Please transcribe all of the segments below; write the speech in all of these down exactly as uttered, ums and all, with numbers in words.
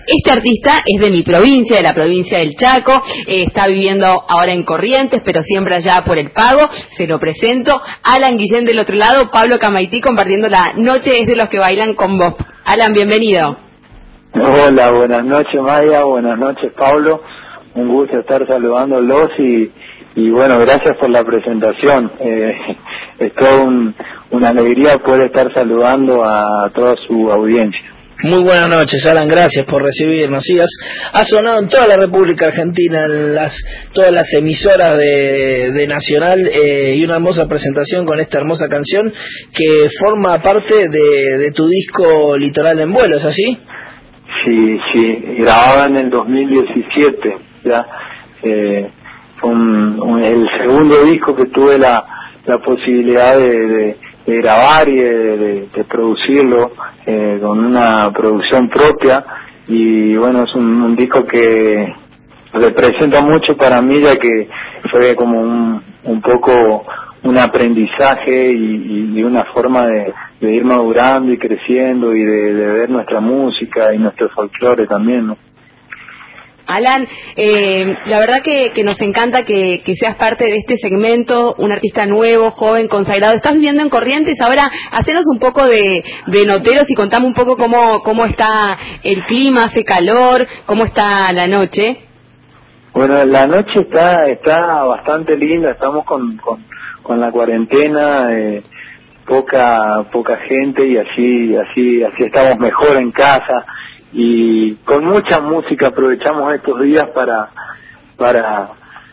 Este artista es de mi provincia, de la provincia del Chaco, eh, está viviendo ahora en Corrientes, pero siempre allá por el Pago. Se lo presento, Alan Guillén del otro lado, Pablo Camaití compartiendo la noche es de los que bailan con vos. Alan, bienvenido. Hola, buenas noches Maya, buenas noches Pablo, un gusto estar saludándolos y, y bueno, gracias por la presentación. Eh, es todo un, una alegría poder estar saludando a toda su audiencia. Muy buenas noches, Alan, gracias por recibirnos. Sí, has, has sonado en toda la República Argentina, en las, todas las emisoras de, de Nacional, eh, y una hermosa presentación con esta hermosa canción que forma parte de, de tu disco Litoral en Vuelo, ¿es así? Sí, sí, grabada en el dos mil diecisiete, ya, eh, fue un, un, el segundo disco que tuve la, la posibilidad de, de, de grabar y de, de, de producirlo eh, con una producción propia, y bueno, es un, un disco que representa mucho para mí, ya que fue como un, un poco un aprendizaje y, y una forma de, de ir madurando y creciendo y de, de ver nuestra música y nuestro folclore también, ¿no? Alan, eh, la verdad que, que nos encanta que, que seas parte de este segmento, un artista nuevo, joven, consagrado. Estás viviendo en Corrientes, ahora hacenos un poco de, de noteros y contame un poco cómo, cómo está el clima, hace calor, cómo está la noche. Bueno, la noche está está bastante linda, estamos con, con, con la cuarentena, eh, poca poca gente y así así así estamos mejor en casa. Y con mucha música aprovechamos estos días para para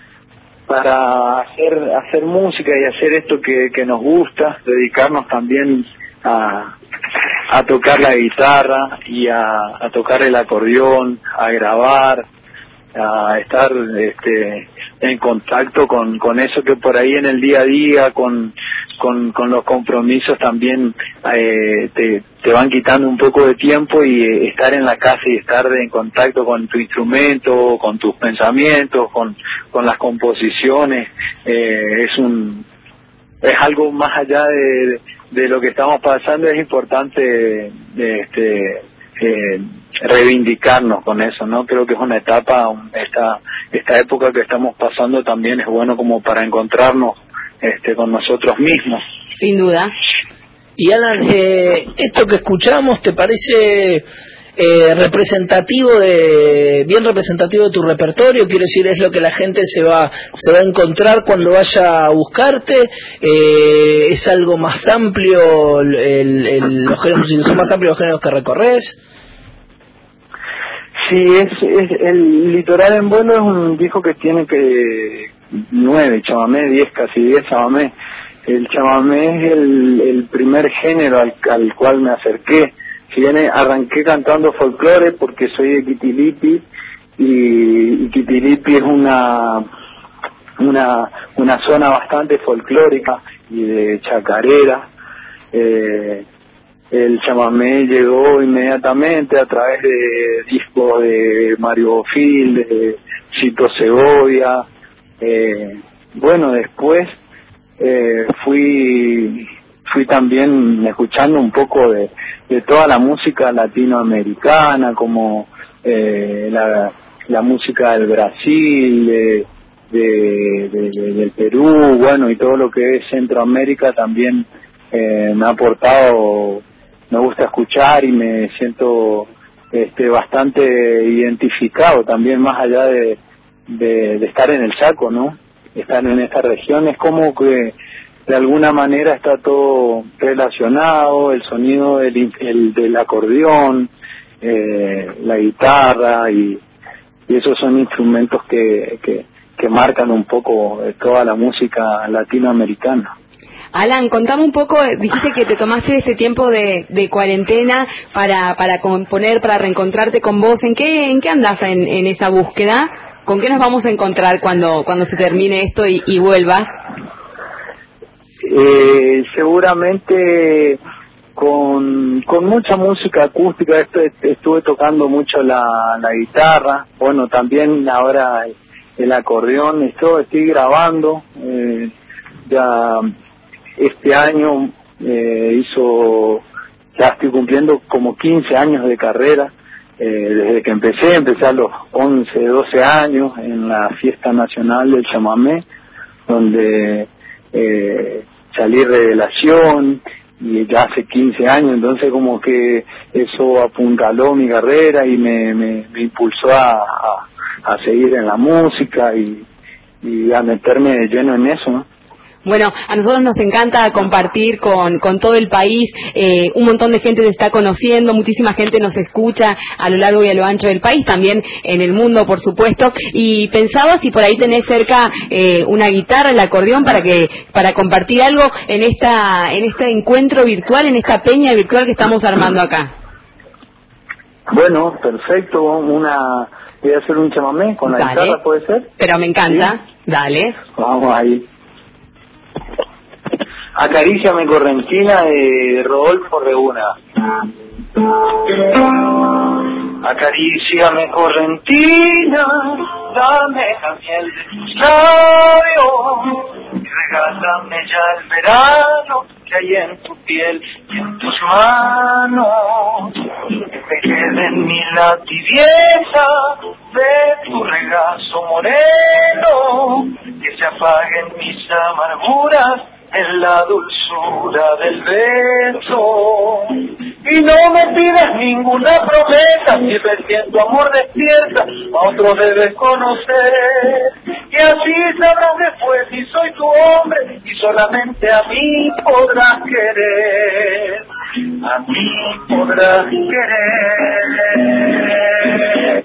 para hacer hacer música y hacer esto que, que nos gusta, dedicarnos también a a tocar la guitarra y a, a tocar el acordeón, a grabar, a estar este en contacto con con eso que por ahí en el día a día, con con con los compromisos también eh, te te van quitando un poco de tiempo, y eh, estar en la casa y estar en contacto con tu instrumento, con tus pensamientos, con con las composiciones, eh, es un es algo más allá de de lo que estamos pasando. Es importante este eh, reivindicarnos con eso, ¿no? Creo que es una etapa, esta esta época que estamos pasando también es bueno como para encontrarnos este con nosotros mismos. Sin duda. Y Alan, eh, esto que escuchamos, ¿te parece eh, representativo de, bien representativo de tu repertorio? Quiero decir, es lo que la gente se va se va a encontrar cuando vaya a buscarte. Eh, es algo más amplio, el, el, los géneros son más amplios los géneros que recorres. Sí, es, es el Litoral en Vuelo es un disco que tiene que nueve chamamé, diez, casi diez chamamé. El chamamé es el, el primer género al, al cual me acerqué. Si bien arranqué cantando folclore porque soy de Quitilipi, y, y Quitilipi es una una una zona bastante folclórica y de chacarera. Eh, el chamamé llegó inmediatamente a través de discos de Mario Bofil, de Chito Segovia. Eh, bueno, después eh, fui fui también escuchando un poco de, de toda la música latinoamericana, como eh, la, la música del Brasil, de, de, de, de, del Perú, bueno, y todo lo que es Centroamérica también eh, me ha aportado, me gusta escuchar y me siento este bastante identificado también, más allá de, de, de estar en el Chaco, ¿no? Estar en esta región, es como que de alguna manera está todo relacionado, el sonido del, el, del acordeón, eh, la guitarra, y, y esos son instrumentos que, que, que marcan un poco toda la música latinoamericana. Alan, contame un poco, dijiste que te tomaste este tiempo de, de cuarentena para para componer, para reencontrarte con vos. ¿En qué en qué andás en, en esa búsqueda? ¿Con qué nos vamos a encontrar cuando cuando se termine esto y, y vuelvas? Eh, seguramente con con mucha música acústica. Estuve, estuve tocando mucho la, la guitarra, bueno, también ahora el acordeón. Esto estoy grabando, eh, ya este año eh, hizo, ya estoy cumpliendo como quince años de carrera, eh, desde que empecé, empecé a los once, doce años en la fiesta nacional del chamamé, donde eh, salí revelación, y ya hace quince años, entonces como que eso apuntaló mi carrera y me, me, me impulsó a, a, a seguir en la música y, y a meterme de lleno en eso, ¿no? Bueno, a nosotros nos encanta compartir con, con todo el país, eh, un montón de gente te está conociendo, muchísima gente nos escucha a lo largo y a lo ancho del país, también en el mundo, por supuesto, y pensaba si por ahí tenés cerca eh, una guitarra, el acordeón, para que para compartir algo en esta en este encuentro virtual, en esta peña virtual que estamos armando acá. Bueno, perfecto, una voy a hacer un chamamé con la Dale. guitarra, ¿puede ser? Pero me encanta, ¿sí? Dale. Vamos ahí. Acaríciame Correntina de Rodolfo Reguna. Acaríciame Correntina, dame la miel de tus labios, y regálame ya el verano que hay en tu piel y en tus manos. Que me quede en mí la tibieza de tu regazo moreno, que se apaguen mis amarguras en la dulzura del beso. Y no me pidas ninguna promesa, si recién tu amor despierta, a otro debes conocer. Y así sabrás después si soy tu hombre, y solamente a mí podrás querer. A mí podrás querer.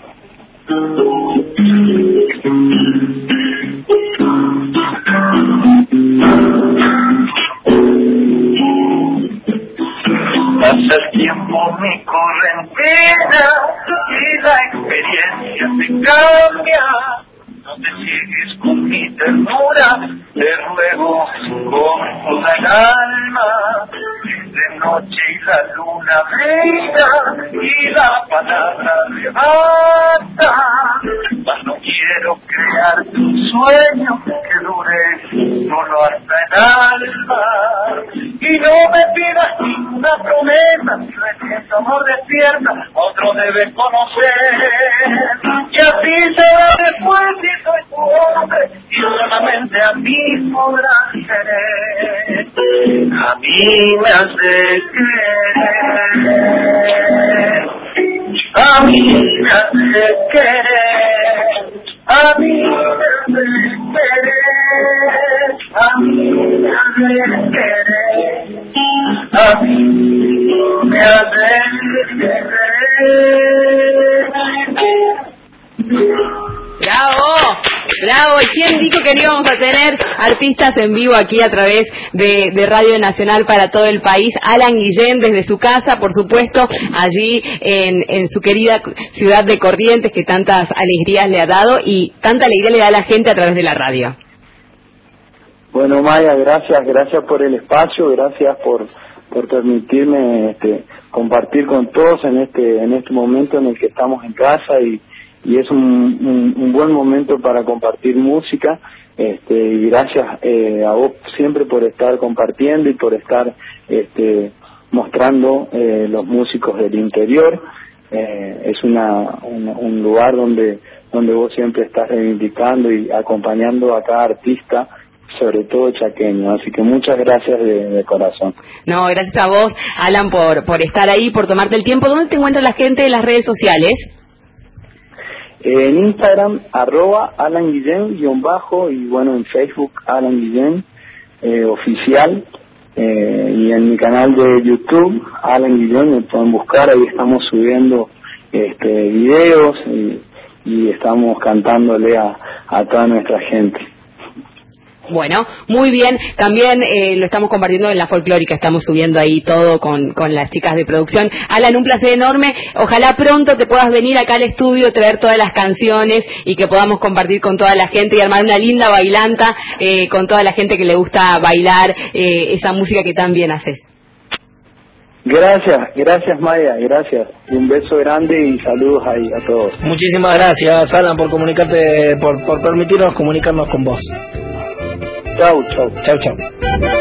Pasa el tiempo, mi Correntina, y la experiencia te cambia. No te ciegues con mi ternura, te ruego con toda el alma. De noche y la luna brilla y la palabra levanta. Mas no quiero crearte un sueño que dure solo hasta el alma. Y no me pidas ninguna promesa, si recién tu amor despierta, otro debes conocer. Y así será después si soy tu hombre, y solamente a mí podrás querer. A mí me hace querer, a mí me hace querer, a mí me hace querer, a mí me hace querer, a mí me hace querer. ¡Bravo! ¡Bravo! ¿Y quién dijo que no íbamos a tener artistas en vivo aquí a través de, de Radio Nacional para todo el país? Alan Guillén desde su casa, por supuesto, allí en, en su querida ciudad de Corrientes, que tantas alegrías le ha dado y tanta alegría le da a la gente a través de la radio. Bueno, Maya, gracias, gracias por el espacio, gracias por por permitirme este, compartir con todos en este en este momento en el que estamos en casa y y es un, un, un buen momento para compartir música, este, y gracias eh, a vos siempre por estar compartiendo y por estar este, mostrando eh, los músicos del interior. Eh, es una, una un lugar donde donde vos siempre estás reivindicando y acompañando a cada artista, sobre todo chaqueño, así que muchas gracias de, de corazón. No, gracias a vos, Alan, por por estar ahí, por tomarte el tiempo. ¿Dónde te encuentra la gente en las redes sociales? En Instagram, arroba Alan Guillén, guión bajo, y bueno, en Facebook, Alan Guillén, eh, oficial, eh, y en mi canal de YouTube, Alan Guillén, me pueden buscar, ahí estamos subiendo este videos y, y estamos cantándole a, a toda nuestra gente. Bueno, muy bien. También eh, lo estamos compartiendo en la folclórica, estamos subiendo ahí todo con, con las chicas de producción. Alan, un placer enorme. Ojalá pronto te puedas venir acá al estudio, traer todas las canciones y que podamos compartir con toda la gente y armar una linda bailanta eh, con toda la gente que le gusta bailar eh, esa música que tan bien haces. Gracias, gracias Maya, gracias. Y un beso grande y saludos ahí a todos. Muchísimas gracias, Alan, por comunicarte, por, por permitirnos comunicarnos con vos. Chau, chau. Chau, chau.